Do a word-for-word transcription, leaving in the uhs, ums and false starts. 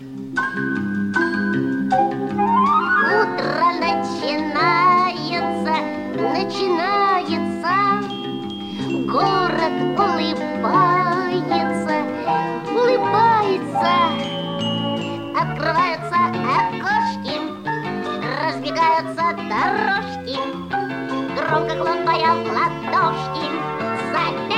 Утро начинается, начинается. Город улыбается, улыбается. Открываются окошки, разбегаются дорожки. Громко хлопая в ладошки,